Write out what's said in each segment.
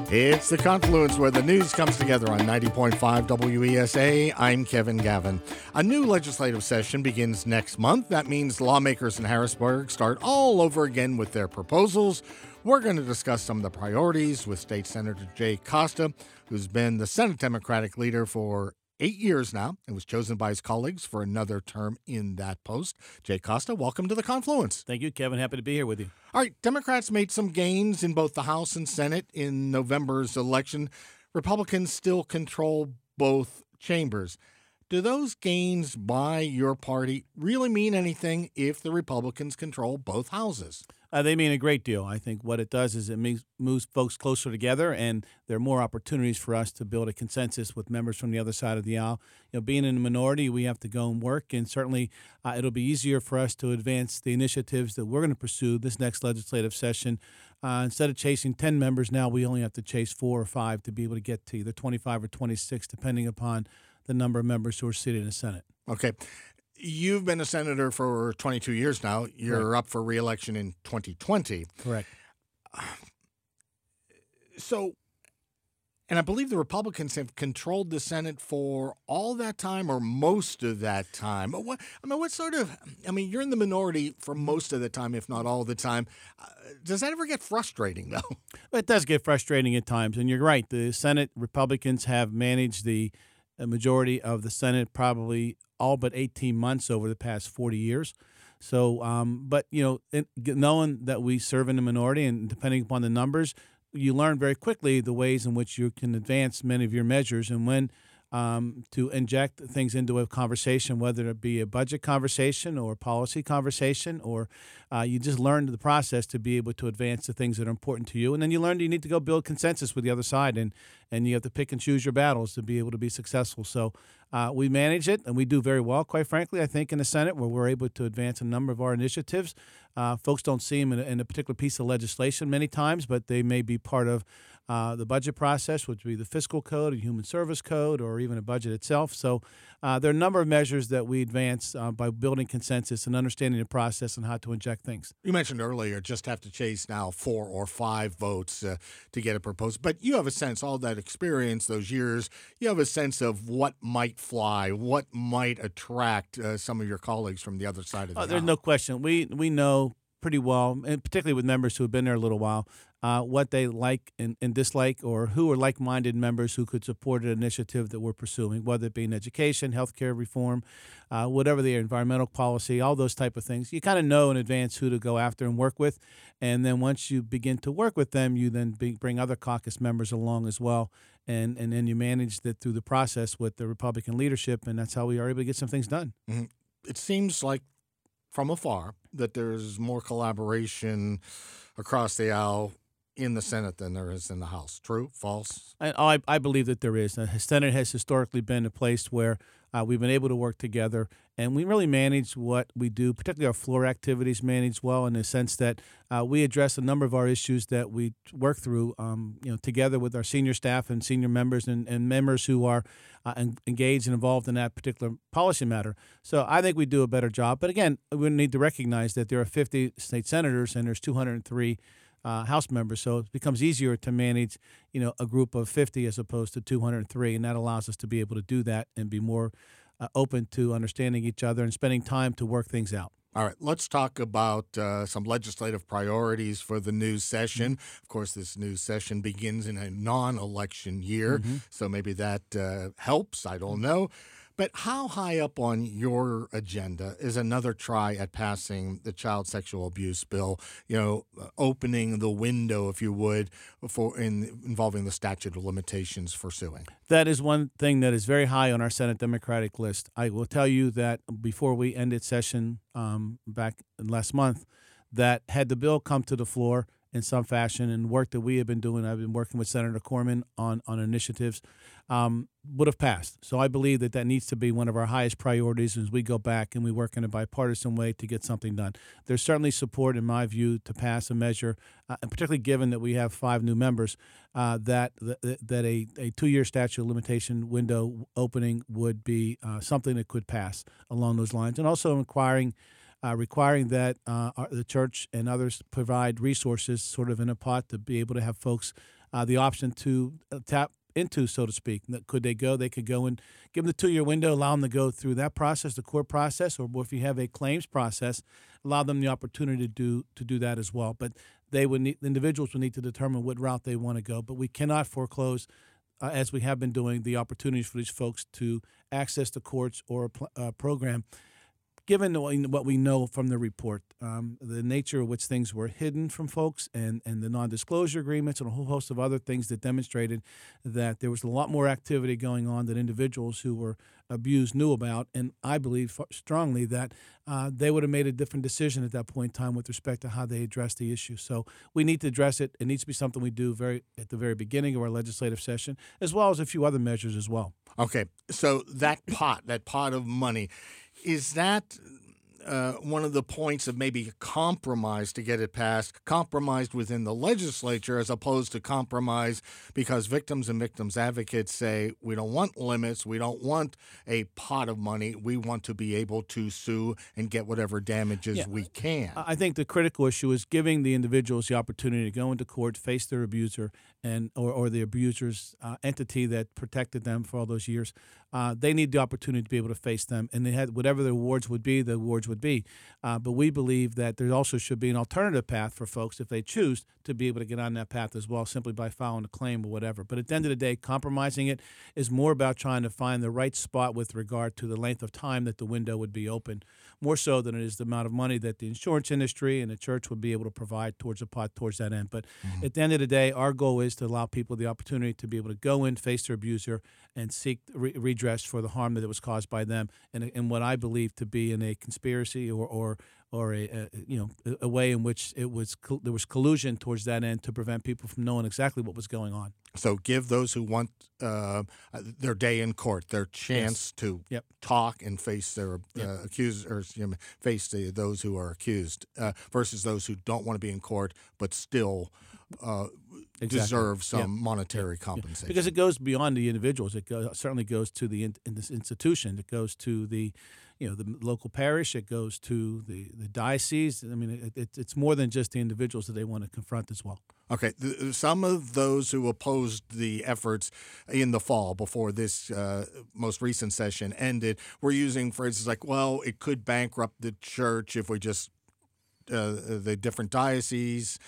It's the Confluence where the news comes together on 90.5 WESA. I'm Kevin Gavin. A new legislative session begins next month. That means lawmakers in Harrisburg start all over again with their proposals. We're going to discuss some of the priorities with State Senator Jay Costa, who's been the Senate Democratic leader for 8 years now and was chosen by his colleagues for another term in that post. Jay Costa, welcome to the Confluence. Thank you, Kevin. Happy to be here with you. All right, Democrats made some gains in both the House and Senate in November's election. Republicans still control both chambers. Do those gains by your party really mean anything if the Republicans control both houses? They mean a great deal. I think what it does is it moves folks closer together, and there are more opportunities for us to build a consensus with members from the other side of the aisle. Being in a minority, we have to go and work, and certainly it'll be easier for us to advance the initiatives that we're going to pursue this next legislative session. Instead of chasing 10 members now, we only have to chase 4 or 5 to be able to get to either 25 or 26, depending upon the number of members who are seated in the Senate. Okay. You've been a senator for 22 years now. You're Correct. up for re-election in 2020. Correct. So, and I believe the Republicans have controlled the Senate for all that time or most of that time. You're in the minority for most of the time, if not all the time. Does that ever get frustrating, though? It does get frustrating at times, and you're right. The Senate Republicans have managed the majority of the Senate probably all but 18 months over the past 40 years. So, knowing that we serve in the minority and depending upon the numbers, you learn very quickly the ways in which you can advance many of your measures and when to inject things into a conversation, whether it be a budget conversation or a policy conversation, or you just learn the process to be able to advance the things that are important to you. And then you learn you need to go build consensus with the other side, and you have to pick and choose your battles to be able to be successful. So we manage it, and we do very well, quite frankly, I think, in the Senate, where we're able to advance a number of our initiatives. Folks don't see them in a particular piece of legislation many times, but they may be part of the budget process, which would be the fiscal code, a human service code, or even a budget itself. So there are a number of measures that we advance by building consensus and understanding the process and how to inject things. You mentioned earlier just have to chase now 4 or 5 votes to get a proposal. But you have a sense, all that experience, those years, you have a sense of what might fly, what might attract some of your colleagues from the other side of the aisle. There's no question. We know pretty well, and particularly with members who have been there a little while, what they like and dislike, or who are like-minded members who could support an initiative that we're pursuing, whether it be in education, healthcare reform, whatever the environmental policy, all those type of things. You kind of know in advance who to go after and work with, and then once you begin to work with them, you then bring other caucus members along as well, and then you manage that through the process with the Republican leadership, and that's how we are able to get some things done. Mm-hmm. It seems like from afar that there's more collaboration across the aisle in the Senate than there is in the House. True? False? I believe that there is. The Senate has historically been a place where we've been able to work together, and we really manage what we do, particularly our floor activities managed well in the sense that we address a number of our issues that we work through together with our senior staff and senior members and members who are engaged and involved in that particular policy matter. So I think we do a better job. But again, we need to recognize that there are 50 state senators and there's 203 House members, so it becomes easier to manage, a group of 50 as opposed to 203, and that allows us to be able to do that and be more open to understanding each other and spending time to work things out. All right, let's talk about some legislative priorities for the new session. Of course, this new session begins in a non-election year, so maybe that helps. I don't know. But how high up on your agenda is another try at passing the child sexual abuse bill, opening the window, if you would, involving the statute of limitations for suing? That is one thing that is very high on our Senate Democratic list. I will tell you that before we ended session back last month, that had the bill come to the floor in some fashion and work that we have been doing, I've been working with Senator Corman on initiatives, would have passed. So I believe that needs to be one of our highest priorities as we go back and we work in a bipartisan way to get something done. There's certainly support, in my view, to pass a measure, and particularly given that we have 5 new members, that a 2-year statute of limitation window opening would be something that could pass along those lines, and also requiring that the church and others provide resources sort of in a pot to be able to have folks the option to tap into, so to speak. Could they go? They could go and give them the 2-year window, allow them to go through that process, the court process, or if you have a claims process, allow them the opportunity to do that as well. But individuals would need to determine what route they want to go. But we cannot foreclose, as we have been doing, the opportunities for these folks to access the courts or a program. Given what we know from the report, the nature of which things were hidden from folks and the non-disclosure agreements and a whole host of other things that demonstrated that there was a lot more activity going on that individuals who were abused knew about. And I believe strongly that they would have made a different decision at that point in time with respect to how they address the issue. So we need to address it. It needs to be something we do at the very beginning of our legislative session, as well as a few other measures as well. Okay, so that pot of money, is that one of the points of maybe compromise to get it passed, compromised within the legislature as opposed to compromise because victims and victims advocates say we don't want limits, we don't want a pot of money, we want to be able to sue and get whatever damages we can? I think the critical issue is giving the individuals the opportunity to go into court, face their abuser, or the abuser's entity that protected them for all those years. They need the opportunity to be able to face them, and they had whatever the awards would be. But we believe that there also should be an alternative path for folks if they choose to be able to get on that path as well, simply by filing a claim or whatever. But at the end of the day, compromising it is more about trying to find the right spot with regard to the length of time that the window would be open, more so than it is the amount of money that the insurance industry and the church would be able to provide towards that end. But at the end of the day, our goal is to allow people the opportunity to be able to go in, face their abuser, and seek redress for the harm that was caused by them, and what I believe to be in a conspiracy or a way in which there was collusion towards that end to prevent people from knowing exactly what was going on. So give those who want their day in court their chance to talk and face their accusers, face those who are accused, versus those who don't want to be in court but still deserve some monetary compensation. Because it goes beyond the individuals. It certainly goes to the institution. It goes to the local parish. It goes to the diocese. I mean, it's more than just the individuals that they want to confront as well. Okay. Some of those who opposed the efforts in the fall before this most recent session ended were using phrases like, well, it could bankrupt the church if we just the different dioceses.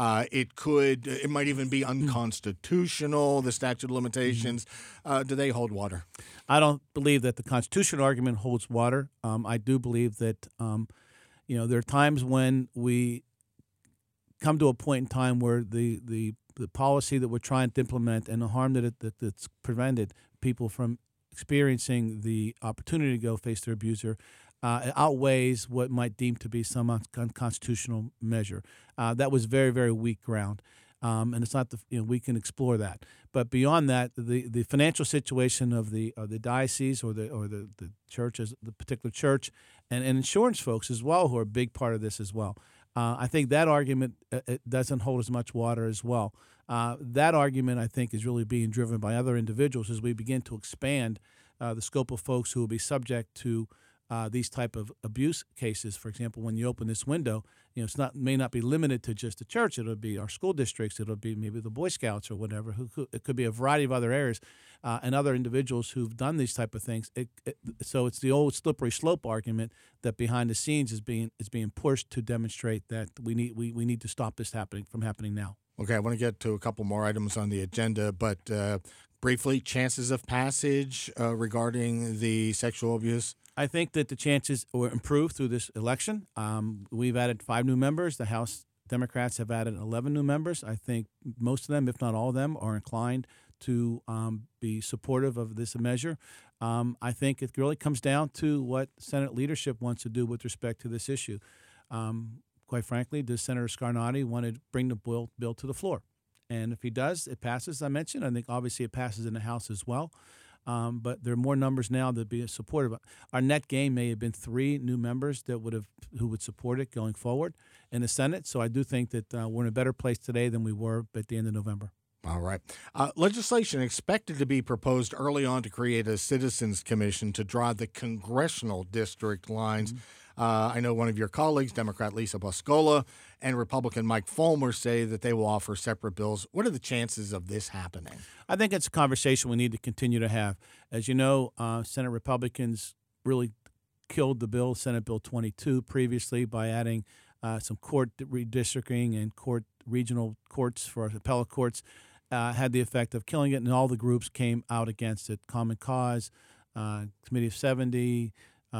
It might even be unconstitutional, the statute of limitations. Do they hold water? I don't believe that the constitutional argument holds water. I do believe that, there are times when we come to a point in time where the policy that we're trying to implement and the harm that's prevented people from experiencing the opportunity to go face their abuser outweighs what might deem to be some unconstitutional measure. That was very, very weak ground. And it's not we can explore that, but beyond that, the financial situation of the diocese or the church, as the particular church, and insurance folks as well, who are a big part of this as well. I think that argument it doesn't hold as much water as well. That argument, I think, is really being driven by other individuals as we begin to expand the scope of folks who will be subject to these type of abuse cases. For example, when you open this window, may not be limited to just the church. It'll be our school districts. It'll be maybe the Boy Scouts or whatever. It could be a variety of other areas and other individuals who've done these type of things. So it's the old slippery slope argument that behind the scenes is being pushed to demonstrate that we need to stop this from happening now. Okay, I want to get to a couple more items on the agenda, but briefly, chances of passage regarding the sexual abuse? I think that the chances were improved through this election. We've added 5 new members. The House Democrats have added 11 new members. I think most of them, if not all of them, are inclined to be supportive of this measure. I think it really comes down to what Senate leadership wants to do with respect to this issue. Quite frankly, does Senator Scarnati want to bring the bill to the floor? And if he does, it passes, as I mentioned. I think obviously it passes in the House as well. But there are more numbers now that be supportive. Our net gain may have been 3 new members who would support it going forward in the Senate. So I do think that we're in a better place today than we were at the end of November. All right. Legislation expected to be proposed early on to create a citizens commission to draw the congressional district lines. I know one of your colleagues, Democrat Lisa Boscola, and Republican Mike Fulmer say that they will offer separate bills. What are the chances of this happening? I think it's a conversation we need to continue to have. As you know, Senate Republicans really killed the bill, Senate Bill 22, previously by adding some court redistricting and regional courts for appellate courts. Had the effect of killing it, and all the groups came out against it. Common Cause, Committee of 70,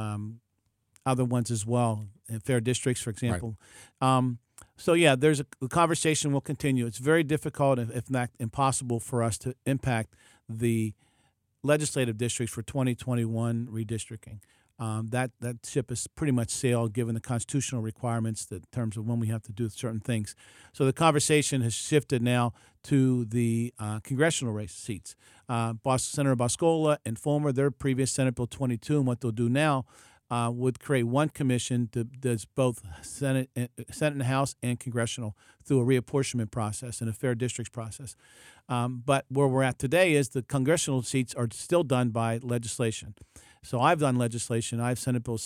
other ones as well, and Fair Districts, for example. Right. The conversation will continue. It's very difficult, if not impossible, for us to impact the legislative districts for 2021 redistricting. That ship has pretty much sailed given the constitutional requirements in terms of when we have to do certain things. So the conversation has shifted now to the congressional race seats. Senator Boscola and Fulmer, their previous Senate Bill 22, and what they'll do now would create one commission that does both Senate and House and congressional through a reapportionment process and a fair districts process. But where we're at today is the congressional seats are still done by legislation. So I've done legislation. I have Senate Bill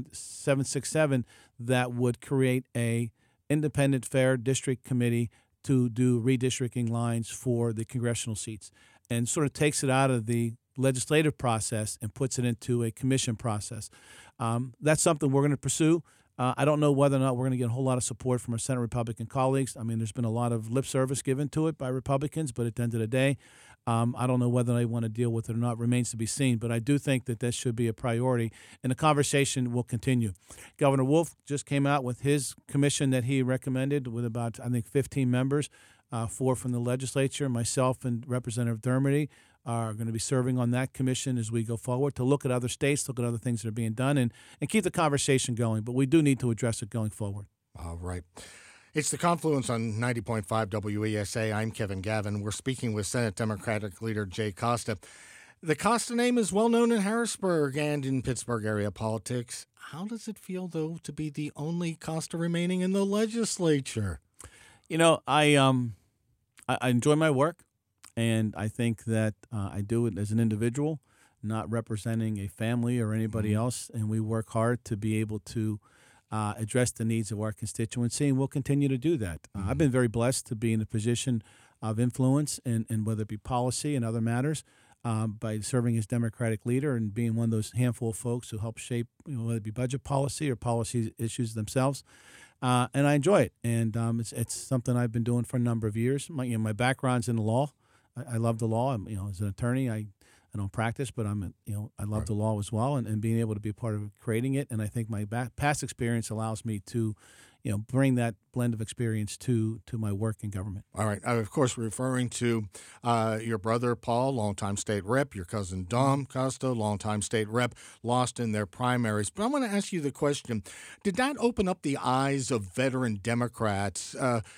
767 that would create a independent fair district committee to do redistricting lines for the congressional seats, and sort of takes it out of the legislative process and puts it into a commission process. That's something we're going to pursue. I don't know whether or not we're going to get a whole lot of support from our Senate Republican colleagues. I mean, there's been a lot of lip service given to it by Republicans, but at the end of the day, I don't know whether they want to deal with it or not. Remains to be seen. But I do think that this should be a priority, and the conversation will continue. Governor Wolf just came out with his commission that he recommended with about, I think, 15 members, 4 from the legislature. Myself and Representative Dermody are going to be serving on that commission as we go forward to look at other states, look at other things that are being done, and keep the conversation going. But we do need to address it going forward. All right. It's The Confluence on 90.5 WESA. I'm Kevin Gavin. We're speaking with Senate Democratic Leader Jay Costa. The Costa name is well known in Harrisburg and in Pittsburgh area politics. How does it feel, though, to be the only Costa remaining in the legislature? You know, I enjoy my work, and I think that I do it as an individual, not representing a family or anybody else, and we work hard to be able to address the needs of our constituency, and we'll continue to do that. I've been very blessed to be in a position of influence, and whether it be policy and other matters, by serving as Democratic leader and being one of those handful of folks who help shape, whether it be budget policy or policy issues themselves. And I enjoy it, and it's something I've been doing for a number of years. My background's in the law. I love the law. As an attorney, I don't practice, but I love the law as well, and being able to be a part of creating it. And I think my past experience allows me to, bring that blend of experience to my work in government. All right. Of course, referring to your brother, Paul, longtime state rep, your cousin, Dom Costa, longtime state rep, lost in their primaries. But I want to ask you the question, did that open up the eyes of veteran Democrats,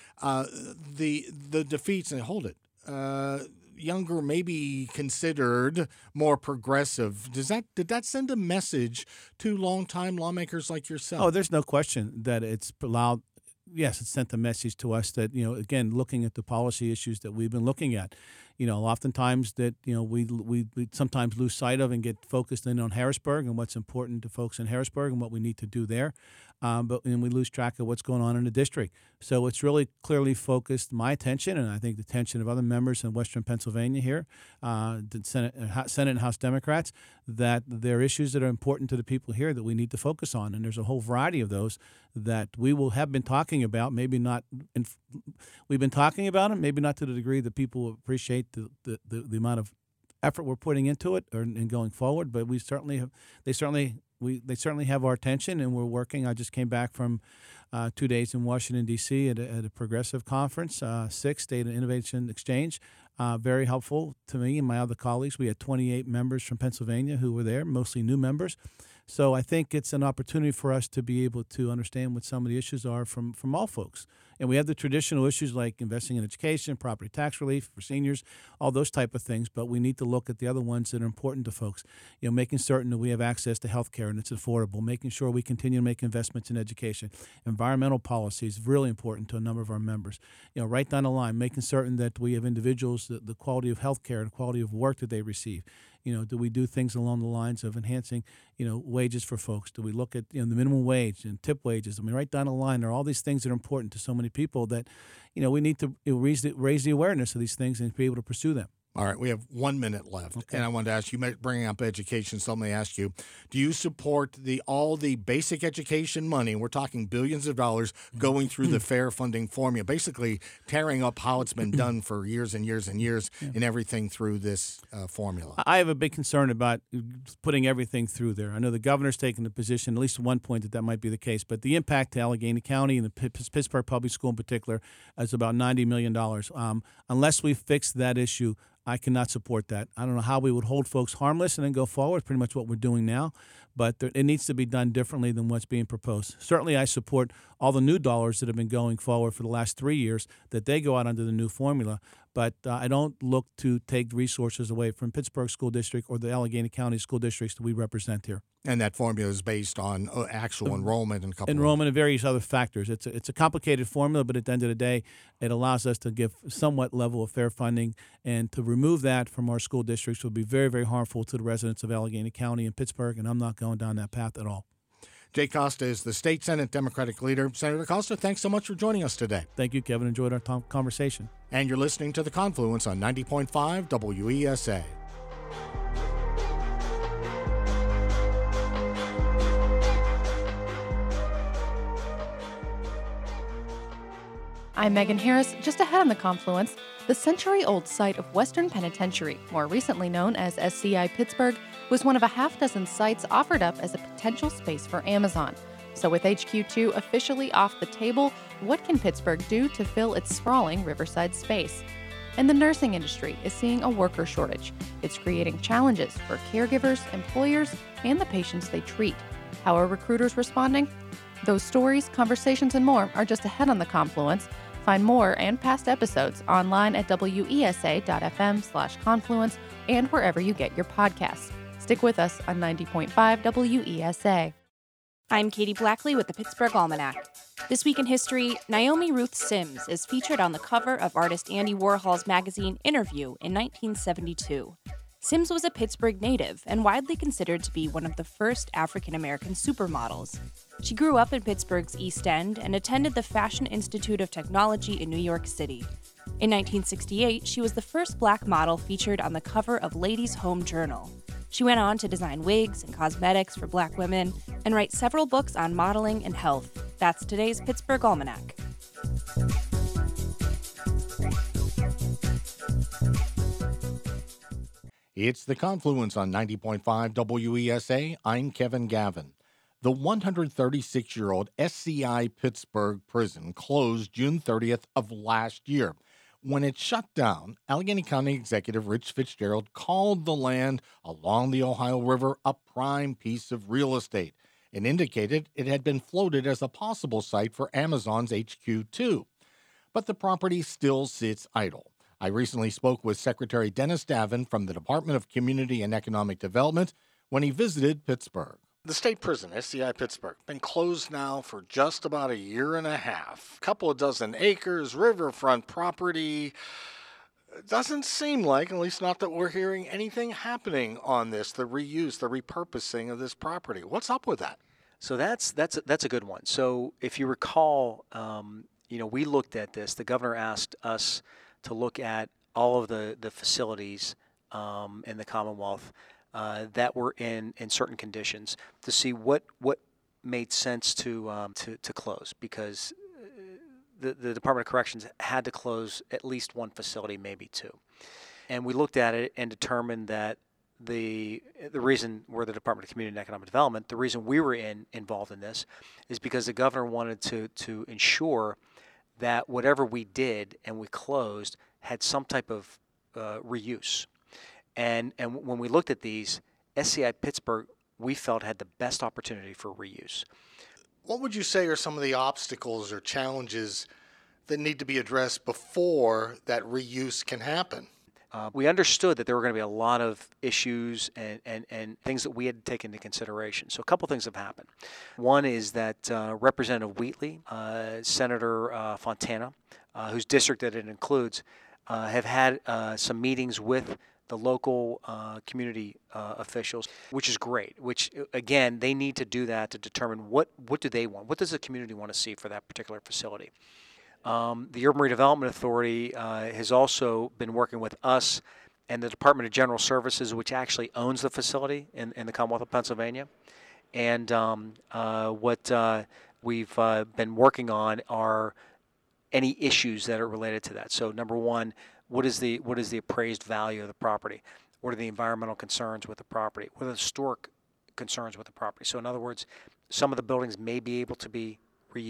the defeats, and hold it, younger, maybe considered more progressive? Did that send a message to longtime lawmakers like yourself? Oh, there's no question that it's allowed. Yes, it sent a message to us that, again, looking at the policy issues that we've been looking at, oftentimes that, we sometimes lose sight of and get focused in on Harrisburg and what's important to folks in Harrisburg and what we need to do there. But we lose track of what's going on in the district. So it's really clearly focused my attention, and I think the attention of other members in Western Pennsylvania here, the Senate and House Democrats, that there are issues that are important to the people here that we need to focus on. And there's a whole variety of those that we will have been talking about, maybe not. We've been talking about them, maybe not to the degree that people appreciate the amount of effort we're putting into it and going forward. But we certainly have. They certainly have our attention, and we're working. I just came back from 2 days in Washington, D.C. at a progressive conference, SIX, State and Innovation Exchange. Very helpful to me and my other colleagues. We had 28 members from Pennsylvania who were there, mostly new members. So I think it's an opportunity for us to be able to understand what some of the issues are from all folks, And we have the traditional issues like investing in education, property tax relief for seniors, all those type of things. But we need to look at the other ones that are important to folks. Making certain that we have access to health care and it's affordable, making sure we continue to make investments in education. Environmental policy is really important to a number of our members. Right down the line, making certain that we have individuals, the quality of health care and quality of work that they receive. Do we do things along the lines of enhancing, wages for folks? Do we look at, the minimum wage and tip wages? Right down the line, there are all these things that are important to so many people that, we need to raise the awareness of these things and be able to pursue them. All right, we have 1 minute left, and I wanted to ask you, bringing up education, so let me ask you, do you support all the basic education money, we're talking billions of dollars, going through the fair funding formula, basically tearing up how it's been done for years and years and years and everything through this formula? I have a big concern about putting everything through there. I know the governor's taken the position, at least at one point, that might be the case, but the impact to Allegheny County and the Pittsburgh Public School in particular is about $90 million. Unless we fix that issue, I cannot support that. I don't know how we would hold folks harmless and then go forward, pretty much what we're doing now, but it needs to be done differently than what's being proposed. Certainly, I support all the new dollars that have been going forward for the last 3 years, that they go out under the new formula, but I don't look to take resources away from Pittsburgh School District or the Allegheny County school districts that we represent here. And that formula is based on actual enrollment and and various other factors. It's a complicated formula, but at the end of the day, it allows us to give somewhat level of fair funding, and to remove that from our school districts would be very, very harmful to the residents of Allegheny County and Pittsburgh, and I'm not going down that path at all. Jay Costa is the state Senate Democratic leader. Senator Costa, thanks so much for joining us today. Thank you, Kevin. Enjoyed our conversation. And you're listening to The Confluence on 90.5 WESA. I'm Megan Harris. Just ahead on The Confluence, the century-old site of Western Penitentiary, more recently known as SCI Pittsburgh, was one of a half-dozen sites offered up as a potential space for Amazon. So with HQ2 officially off the table, what can Pittsburgh do to fill its sprawling riverside space? And the nursing industry is seeing a worker shortage. It's creating challenges for caregivers, employers, and the patients they treat. How are recruiters responding? Those stories, conversations, and more are just ahead on The Confluence. Find more and past episodes online at wesa.fm/confluence and wherever you get your podcasts. Stick with us on 90.5 WESA. I'm Katie Blackley with the Pittsburgh Almanac. This week in history, Naomi Ruth Sims is featured on the cover of artist Andy Warhol's magazine Interview in 1972. Sims was a Pittsburgh native and widely considered to be one of the first African-American supermodels. She grew up in Pittsburgh's East End and attended the Fashion Institute of Technology in New York City. In 1968, she was the first black model featured on the cover of Ladies' Home Journal. She went on to design wigs and cosmetics for black women and write several books on modeling and health. That's today's Pittsburgh Almanac. It's The Confluence on 90.5 WESA. I'm Kevin Gavin. The 136-year-old SCI Pittsburgh prison closed June 30th of last year. When it shut down, Allegheny County Executive Rich Fitzgerald called the land along the Ohio River a prime piece of real estate and indicated it had been floated as a possible site for Amazon's HQ2. But the property still sits idle. I recently spoke with Secretary Dennis Davin from the Department of Community and Economic Development when he visited Pittsburgh. The state prison, SCI Pittsburgh, been closed now for just about a year and a half. A couple of dozen acres, riverfront property. It doesn't seem like, at least not that we're hearing anything happening on this, the reuse, the repurposing of this property. What's up with that? So that's a good one. So if you recall, we looked at this. The governor asked us to look at all of the facilities in the Commonwealth that were in certain conditions to see what made sense to close, because the Department of Corrections had to close at least one facility, maybe two. And we looked at it and determined that the reason we're the Department of Community and Economic Development, the reason we were involved in this is because the governor wanted to ensure that whatever we did and we closed had some type of reuse. And when we looked at these, SCI Pittsburgh, we felt had the best opportunity for reuse. What would you say are some of the obstacles or challenges that need to be addressed before that reuse can happen? We understood that there were going to be a lot of issues and things that we had to take into consideration. So a couple things have happened. One is that Representative Wheatley, Senator Fontana, whose district that it includes, have had some meetings with the local community officials, which is great, which, again, they need to do that to determine what do they want? What does the community want to see for that particular facility? The Urban Redevelopment Authority has also been working with us and the Department of General Services, which actually owns the facility in the Commonwealth of Pennsylvania. And what we've been working on are any issues that are related to that. So number one, what is the appraised value of the property? What are the environmental concerns with the property? What are the historic concerns with the property? So in other words, some of the buildings may be able to be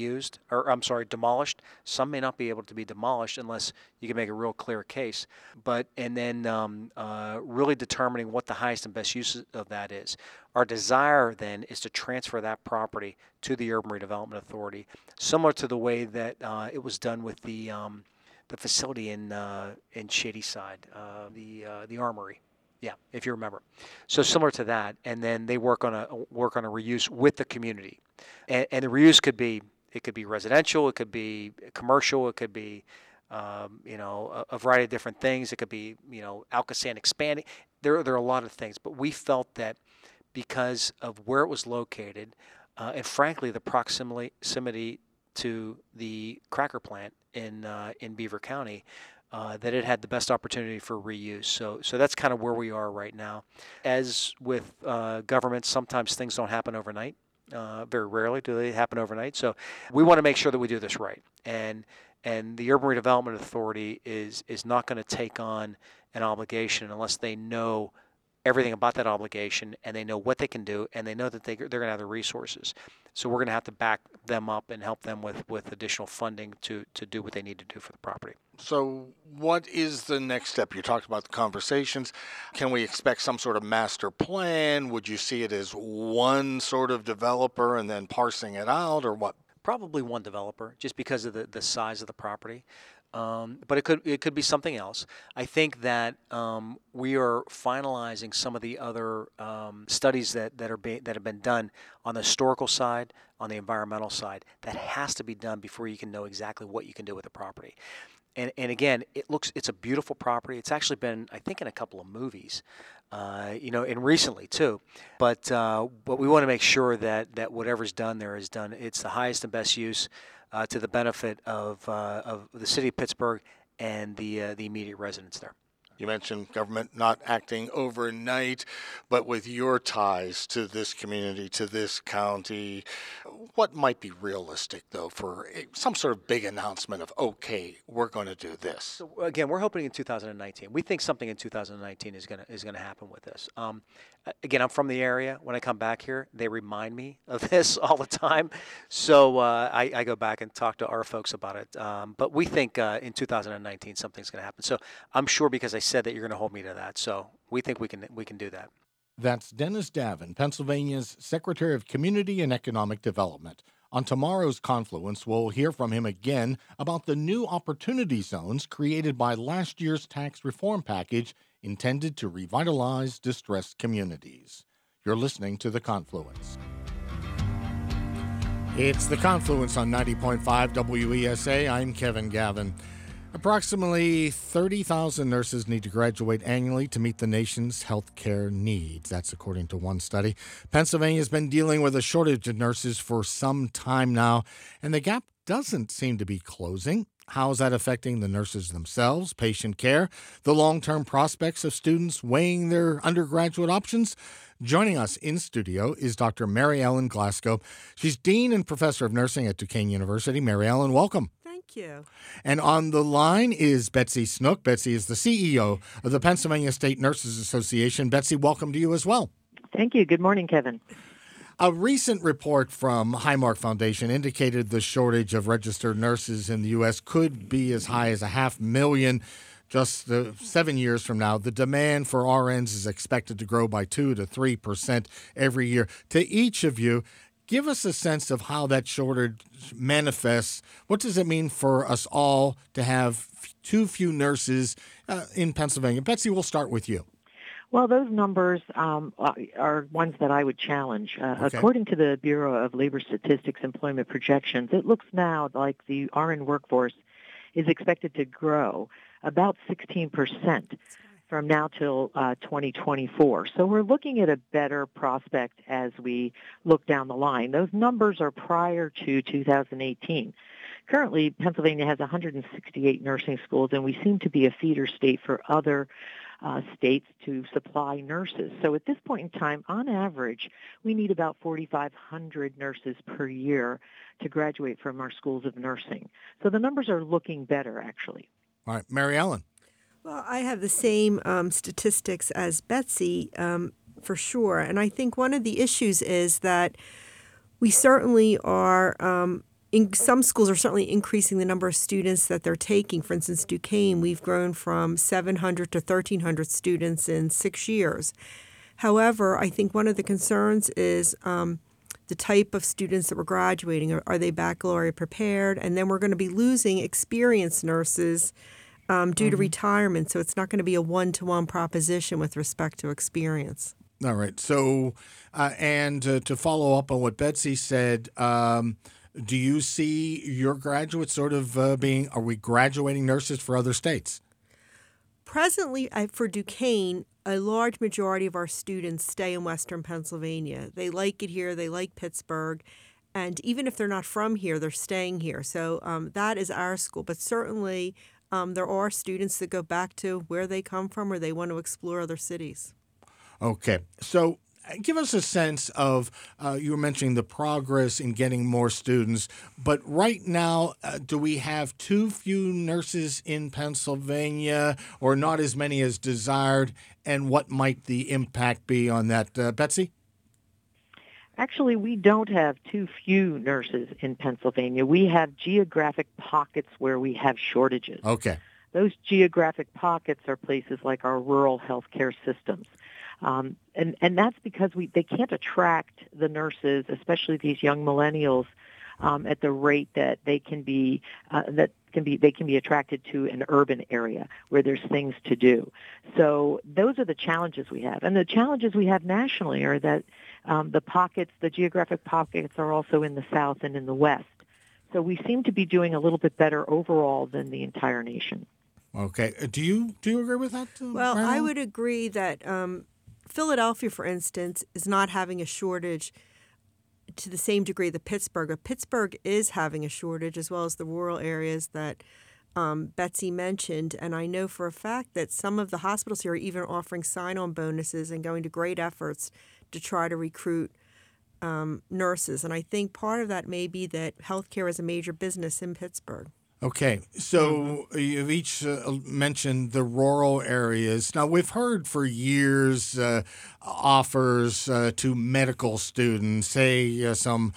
demolished. Some may not be able to be demolished unless you can make a real clear case. And then really determining what the highest and best use of that is. Our desire then is to transfer that property to the Urban Redevelopment Authority, similar to the way that it was done with the facility in Shadyside, the Armory. Yeah, if you remember. So similar to that, and then they work on a reuse with the community, and the reuse could be residential, it could be commercial, it could be a variety of different things. It could be Alcosan expanding. There are a lot of things, but we felt that because of where it was located, and frankly the proximity to the cracker plant in Beaver County, that it had the best opportunity for reuse. So that's kind of where we are right now. As with government, sometimes things don't happen overnight. Very rarely do they happen overnight. So we want to make sure that we do this right. And the Urban Redevelopment Authority is not going to take on an obligation unless they know everything about that obligation and they know what they can do and they know that they're going to have the resources. So we're going to have to back them up and help them with additional funding to do what they need to do for the property. So what is the next step? You talked about the conversations. Can we expect some sort of master plan? Would you see it as one sort of developer and then parsing it out, or what? Probably one developer, just because of the size of the property. But it could be something else. I think that we are finalizing some of the other studies that have been done on the historical side, on the environmental side. That has to be done before you can know exactly what you can do with the property. And again, it's a beautiful property. It's actually been, I think, in a couple of movies, and recently too. But we want to make sure that whatever's done there is done. It's the highest and best use to the benefit of the city of Pittsburgh and the immediate residents there. You mentioned government not acting overnight, but with your ties to this community, to this county, what might be realistic, though, for some sort of big announcement of, okay, we're going to do this? So, again, we're hoping in 2019. We think something in 2019 is going to happen with this. Again, I'm from the area. When I come back here, they remind me of this all the time. So I go back and talk to our folks about it. But we think in 2019 something's going to happen. So I'm sure, because I said that, you're going to hold me to that. So we think we can do that. That's Dennis Davin, Pennsylvania's Secretary of Community and Economic Development. On tomorrow's Confluence, we'll hear from him again about the new opportunity zones created by last year's tax reform package intended to revitalize distressed communities. You're listening to The Confluence. It's The Confluence on 90.5 WESA. I'm Kevin Gavin. Approximately 30,000 nurses need to graduate annually to meet the nation's health care needs. That's according to one study. Pennsylvania has been dealing with a shortage of nurses for some time now, and the gap doesn't seem to be closing. How is that affecting the nurses themselves, patient care, the long-term prospects of students weighing their undergraduate options? Joining us in studio is Dr. Mary Ellen Glasgow. She's Dean and Professor of Nursing at Duquesne University. Mary Ellen, welcome. Thank you. And on the line is Betsy Snook. Betsy is the CEO of the Pennsylvania State Nurses Association. Betsy, welcome to you as well. Thank you. Good morning, Kevin. A recent report from Highmark Foundation indicated the shortage of registered nurses in the U.S. could be as high as 500,000 just 7 years from now. The demand for RNs is expected to grow by 2 to 3% every year. To each of you, Give us a sense of how that shortage manifests. What does it mean for us all to have too few nurses in Pennsylvania? Betsy, we'll start with you. Well, those numbers are ones that I would challenge. Okay. According to the Bureau of Labor Statistics Employment Projections, it looks now like the RN workforce is expected to grow about 16% from now till 2024. So we're looking at a better prospect as we look down the line. Those numbers are prior to 2018. Currently, Pennsylvania has 168 nursing schools, and we seem to be a feeder state for other states to supply nurses. So at this point in time, on average, we need about 4,500 nurses per year to graduate from our schools of nursing. So the numbers are looking better, actually. All right, Mary Ellen. Well, I have the same statistics as Betsy, for sure. And I think one of the issues is that we certainly are some schools are certainly increasing the number of students that they're taking. For instance, Duquesne, we've grown from 700 to 1,300 students in 6 years. However, I think one of the concerns is the type of students that we're graduating. Are they baccalaureate prepared? And then we're going to be losing experienced nurses due to retirement. So it's not going to be a one-to-one proposition with respect to experience. All right. So, to follow up on what Betsy said, do you see your graduates sort of are we graduating nurses for other states? Presently, for Duquesne, a large majority of our students stay in Western Pennsylvania. They like it here. They like Pittsburgh. And even if they're not from here, they're staying here. So that is our school. But certainly there are students that go back to where they come from or they want to explore other cities. Okay. So give us a sense of, you were mentioning the progress in getting more students, but right now, do we have too few nurses in Pennsylvania or not as many as desired? And what might the impact be on that? Betsy? Actually, we don't have too few nurses in Pennsylvania. We have geographic pockets where we have shortages. Okay. Those geographic pockets are places like our rural healthcare systems. And that's because they can't attract the nurses, especially these young millennials, at the rate that they can be attracted to an urban area where there's things to do. So those are the challenges we have, and the challenges we have nationally are that the geographic pockets are also in the South and in the West. So we seem to be doing a little bit better overall than the entire nation. Okay, do you agree with that? Well, Mariel? I would agree that Philadelphia, for instance, is not having a shortage to the same degree that Pittsburgh. But Pittsburgh is having a shortage, as well as the rural areas that Betsy mentioned. And I know for a fact that some of the hospitals here are even offering sign-on bonuses and going to great efforts to try to recruit nurses. And I think part of that may be that healthcare is a major business in Pittsburgh. Okay, so you've each mentioned the rural areas. Now, we've heard for years offers to medical students, say some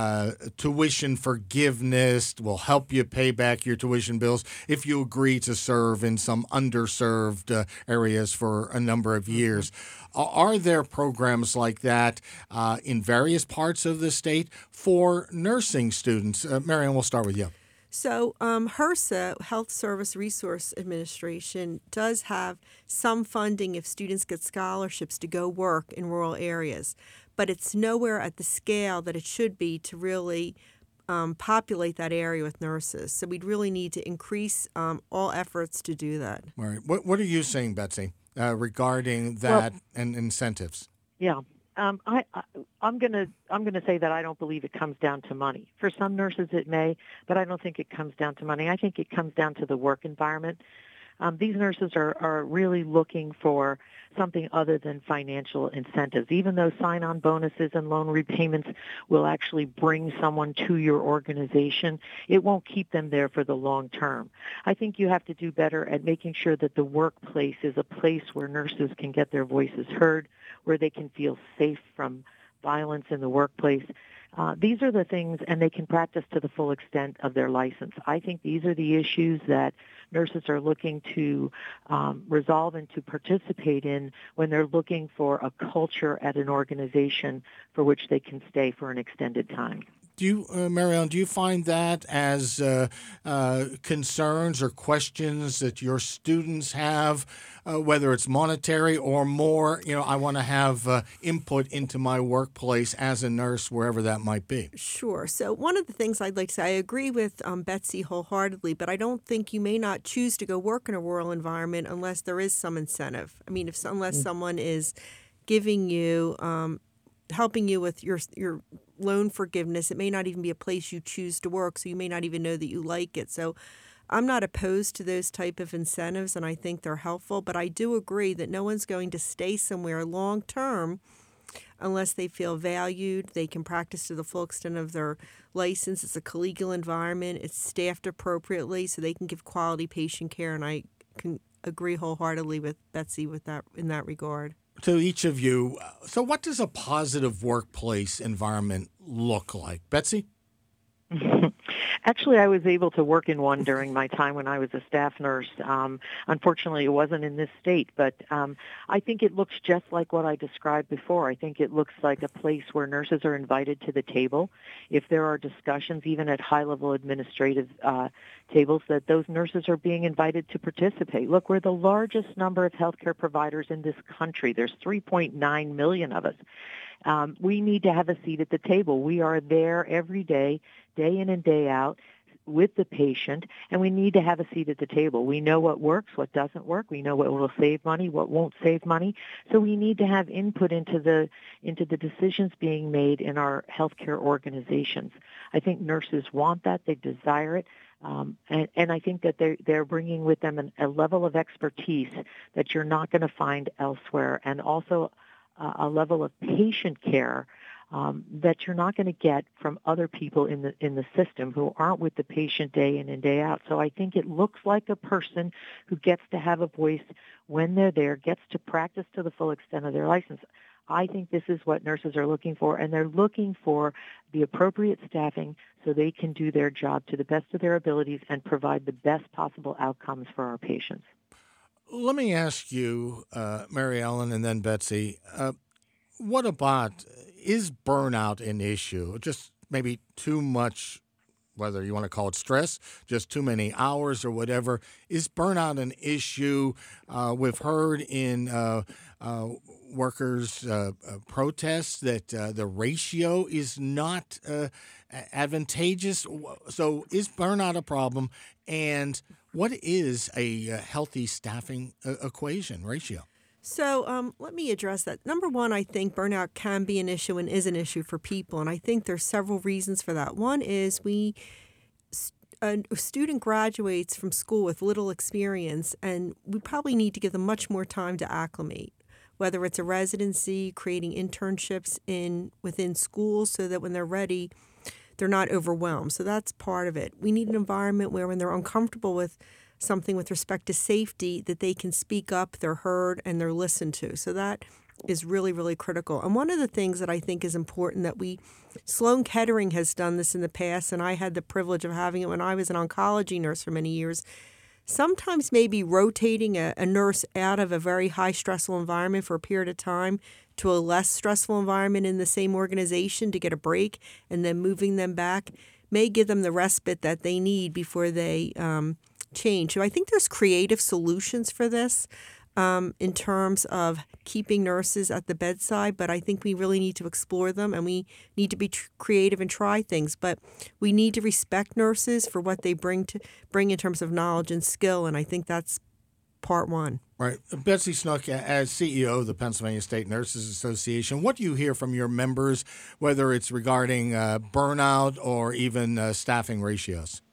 tuition forgiveness will help you pay back your tuition bills if you agree to serve in some underserved areas for a number of years. Are there programs like that in various parts of the state for nursing students? Marianne, we'll start with you. So HRSA, Health Service Resource Administration, does have some funding if students get scholarships to go work in rural areas, but it's nowhere at the scale that it should be to really populate that area with nurses. So we'd really need to increase all efforts to do that. All right. What are you saying, Betsy, regarding that and incentives? Yeah. I'm gonna say that I don't believe it comes down to money. For some nurses it may, but I don't think it comes down to money. I think it comes down to the work environment. These nurses are really looking for something other than financial incentives. Even though sign-on bonuses and loan repayments will actually bring someone to your organization, it won't keep them there for the long term. I think you have to do better at making sure that the workplace is a place where nurses can get their voices heard, where they can feel safe from violence in the workplace. These are the things, and they can practice to the full extent of their license. I think these are the issues that nurses are looking to resolve and to participate in when they're looking for a culture at an organization for which they can stay for an extended time. Do you, Mary Ellen, do you find that as concerns or questions that your students have, whether it's monetary or more, I want to have input into my workplace as a nurse, wherever that might be? Sure. So one of the things I'd like to say, I agree with Betsy wholeheartedly, but I don't think you may not choose to go work in a rural environment unless there is some incentive. I mean, unless someone is giving you, helping you with your loan forgiveness, it may not even be a place you choose to work, so you may not even know that you like it. So I'm not opposed to those type of incentives, and I think they're helpful, but I do agree that no one's going to stay somewhere long term unless they feel valued, they can practice to the full extent of their license. It's a collegial environment, it's staffed appropriately so they can give quality patient care, and I can agree wholeheartedly with Betsy with that in that regard. To each of you, so what does a positive workplace environment look like? Betsy? Actually, I was able to work in one during my time when I was a staff nurse. Unfortunately, it wasn't in this state, but I think it looks just like what I described before. I think it looks like a place where nurses are invited to the table. If there are discussions, even at high-level administrative tables, that those nurses are being invited to participate. Look, we're the largest number of healthcare providers in this country. There's 3.9 million of us. We need to have a seat at the table. We are there every day, day in and day out, with the patient, and we need to have a seat at the table. We know what works, what doesn't work. We know what will save money, what won't save money. So we need to have input into the decisions being made in our healthcare organizations. I think nurses want that. They desire it. And I think that they're bringing with them a level of expertise that you're not going to find elsewhere, and also a level of patient care that you're not going to get from other people in the system who aren't with the patient day in and day out. So I think it looks like a person who gets to have a voice when they're there, gets to practice to the full extent of their license. I think this is what nurses are looking for, and they're looking for the appropriate staffing so they can do their job to the best of their abilities and provide the best possible outcomes for our patients. Let me ask you, Mary Ellen and then Betsy, what about, is burnout an issue? Just maybe too much, whether you want to call it stress, just too many hours or whatever. Is burnout an issue? We've heard in workers' protests that the ratio is not advantageous. So is burnout a problem? And what is a healthy staffing equation ratio? So let me address that. Number one, I think burnout can be an issue and is an issue for people, and I think there's several reasons for that. One is a student graduates from school with little experience, and we probably need to give them much more time to acclimate, whether it's a residency, creating internships within schools so that when they're ready, they're not overwhelmed. So that's part of it. We need an environment where when they're uncomfortable with something with respect to safety, that they can speak up, they're heard, and they're listened to. So that is really, really critical. And one of the things that I think is important that Sloan Kettering has done this in the past, and I had the privilege of having it when I was an oncology nurse for many years, sometimes maybe rotating a nurse out of a very high stressful environment for a period of time to a less stressful environment in the same organization to get a break, and then moving them back may give them the respite that they need before they change. So I think there's creative solutions for this in terms of keeping nurses at the bedside, but I think we really need to explore them, and we need to be creative and try things. But we need to respect nurses for what they bring in terms of knowledge and skill, and I think that's part one. Right. Betsy Snook, as CEO of the Pennsylvania State Nurses Association, what do you hear from your members, whether it's regarding burnout or even staffing ratios?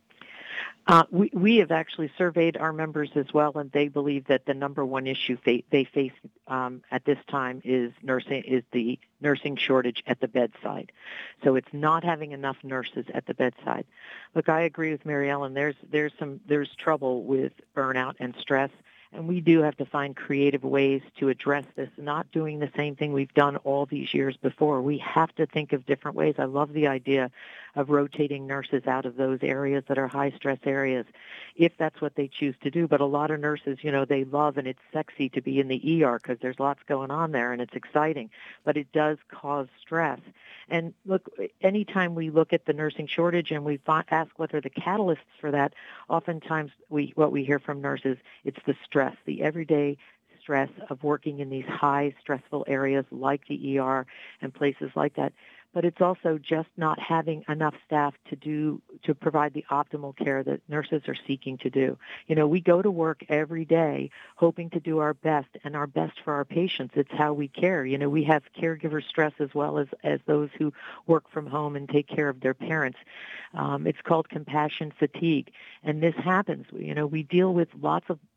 We have actually surveyed our members as well, and they believe that the number one issue they face at this time is the nursing shortage at the bedside. So it's not having enough nurses at the bedside. Look, I agree with Mary Ellen. There's trouble with burnout and stress, and we do have to find creative ways to address this, not doing the same thing we've done all these years before. We have to think of different ways. I love the idea of rotating nurses out of those areas that are high-stress areas, if that's what they choose to do. But a lot of nurses, they love, and it's sexy to be in the ER because there's lots going on there and it's exciting, but it does cause stress. And look, anytime we look at the nursing shortage and we ask what are the catalysts for that, oftentimes what we hear from nurses, it's the stress, the everyday stress of working in these high stressful areas like the ER and places like that. But it's also just not having enough staff to provide the optimal care that nurses are seeking to do. We go to work every day hoping to do our best and our best for our patients. It's how we care. We have caregiver stress as well as those who work from home and take care of their parents. It's called compassion fatigue. And this happens. We deal with lots of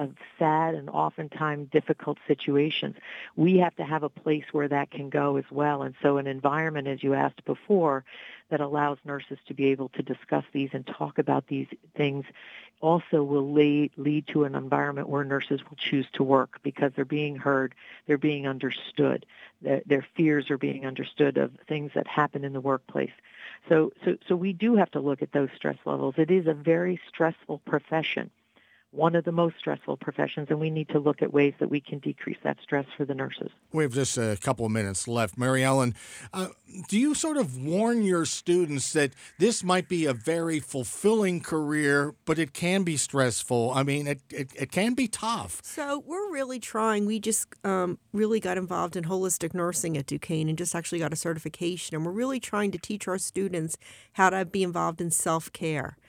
sad and oftentimes difficult situations. We have to have a place where that can go as well. And so an environment, as you asked before, that allows nurses to be able to discuss these and talk about these things also will lead to an environment where nurses will choose to work because they're being heard, they're being understood, their fears are being understood of things that happen in the workplace. So we do have to look at those stress levels. It is a very stressful profession, one of the most stressful professions, and we need to look at ways that we can decrease that stress for the nurses. We have just a couple of minutes left. Mary Ellen, do you sort of warn your students that this might be a very fulfilling career, but it can be stressful? I mean, it can be tough. So we're really trying. We just really got involved in holistic nursing at Duquesne and just actually got a certification. And we're really trying to teach our students how to be involved in self-care.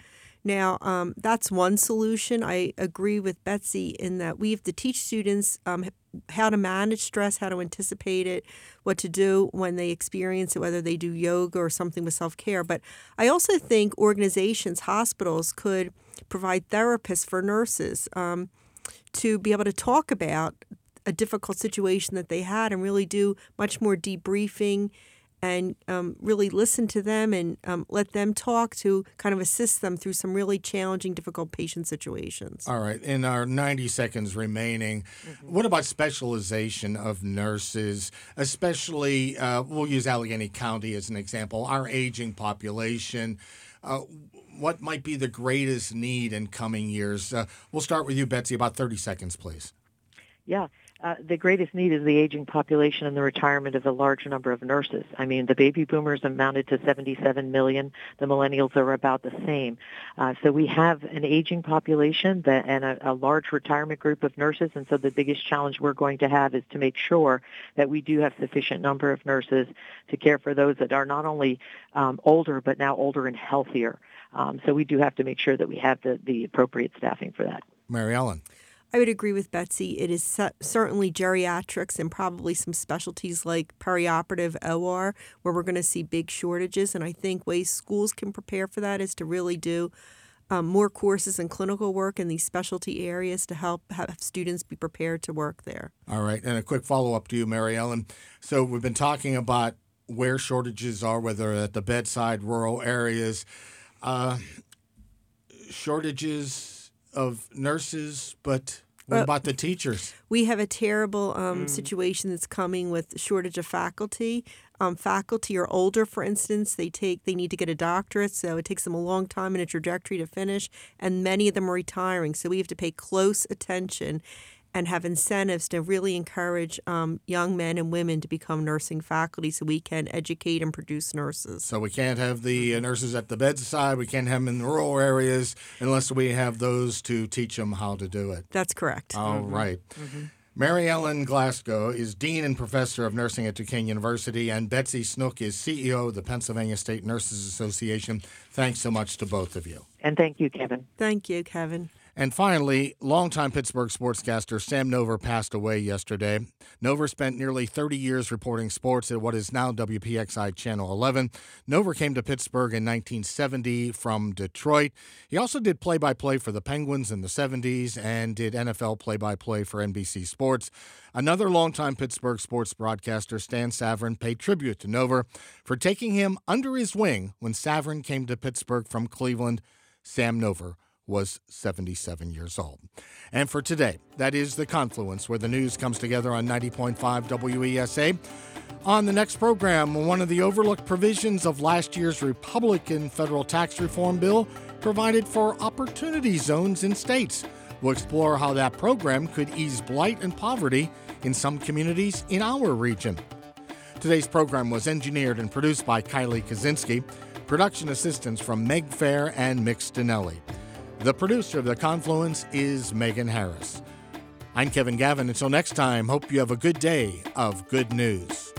Now, that's one solution. I agree with Betsy in that we have to teach students how to manage stress, how to anticipate it, what to do when they experience it, whether they do yoga or something with self-care. But I also think organizations, hospitals could provide therapists for nurses to be able to talk about a difficult situation that they had and really do much more debriefing and really listen to them and let them talk to kind of assist them through some really challenging, difficult patient situations. All right. In our 90 seconds remaining, what about specialization of nurses, especially, we'll use Allegheny County as an example, our aging population? What might be the greatest need in coming years? We'll start with you, Betsy, about 30 seconds, please. Yeah. The greatest need is the aging population and the retirement of a large number of nurses. I mean, the baby boomers amounted to 77 million. The millennials are about the same. So we have an aging population and a large retirement group of nurses. And so the biggest challenge we're going to have is to make sure that we do have sufficient number of nurses to care for those that are not only older, but now older and healthier. So we do have to make sure that we have the appropriate staffing for that. Mary Ellen. I would agree with Betsy. It is certainly geriatrics and probably some specialties like perioperative OR where we're going to see big shortages. And I think ways schools can prepare for that is to really do more courses and clinical work in these specialty areas to help have students be prepared to work there. All right. And a quick follow-up to you, Mary Ellen. So we've been talking about where shortages are, whether at the bedside, rural areas, shortages of nurses, but what about the teachers? We have a terrible situation that's coming with shortage of faculty. Faculty are older, for instance. They need to get a doctorate, so it takes them a long time and a trajectory to finish, and many of them are retiring. So we have to pay close attention and have incentives to really encourage young men and women to become nursing faculty so we can educate and produce nurses. So we can't have the nurses at the bedside. We can't have them in the rural areas unless we have those to teach them how to do it. That's correct. All right. Mary Ellen Glasgow is Dean and Professor of Nursing at Duquesne University, and Betsy Snook is CEO of the Pennsylvania State Nurses Association. Thanks so much to both of you. And thank you, Kevin. Thank you, Kevin. And finally, longtime Pittsburgh sportscaster Sam Nover passed away yesterday. Nover spent nearly 30 years reporting sports at what is now WPXI Channel 11. Nover came to Pittsburgh in 1970 from Detroit. He also did play-by-play for the Penguins in the 70s and did NFL play-by-play for NBC Sports. Another longtime Pittsburgh sports broadcaster, Stan Savran, paid tribute to Nover for taking him under his wing when Savran came to Pittsburgh from Cleveland. Sam Nover was 77 years old. And for today, that is The Confluence, where the news comes together on 90.5 WESA. On the next program, one of the overlooked provisions of last year's Republican federal tax reform bill provided for opportunity zones in states. We'll explore how that program could ease blight and poverty in some communities in our region. Today's program was engineered and produced by Kylie Kaczynski. Production assistance from Meg Fair and Mick Stinelli. The producer of The Confluence is Megan Harris. I'm Kevin Gavin. Until next time, hope you have a good day of good news.